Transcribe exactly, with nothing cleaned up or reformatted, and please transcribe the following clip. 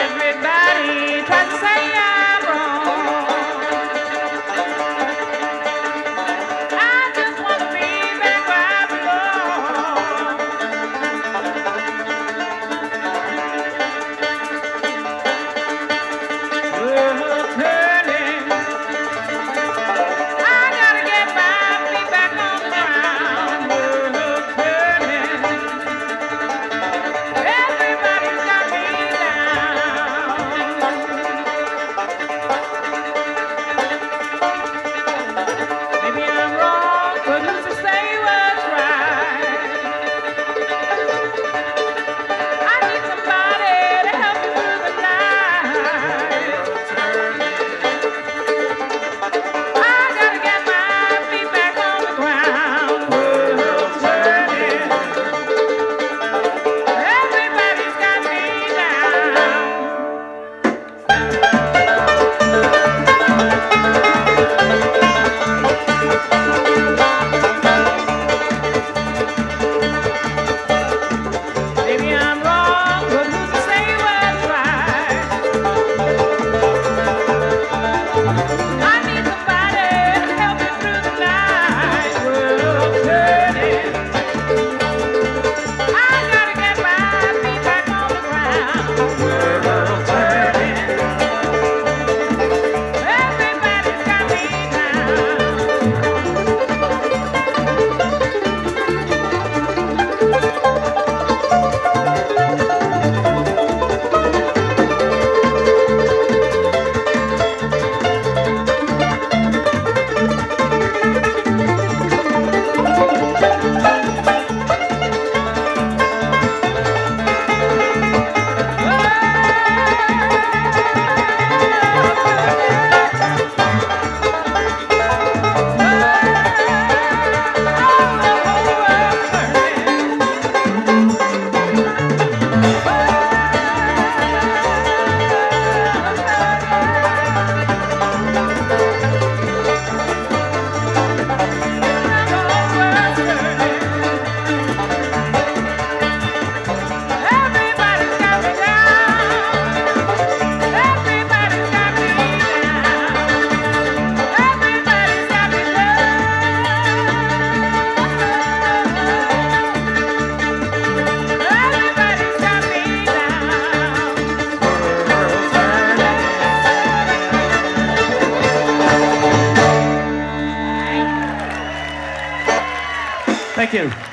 Everybody tries to say I'm wrong. I just want to be back where I belong. World turning. I gotta get my feet back on the ground. World turning. Everybody's got me down. Maybe I'm wrong, but who's to say what's right? I need somebody to help me through the night. I gotta get my feet back on the ground. World turning. Everybody's got me down. Maybe I'm wrong, but who's to say what's right? I need somebody to help me through the night. World turning. I gotta get my feet back on the ground. World turning. Everybody's got me Thank you.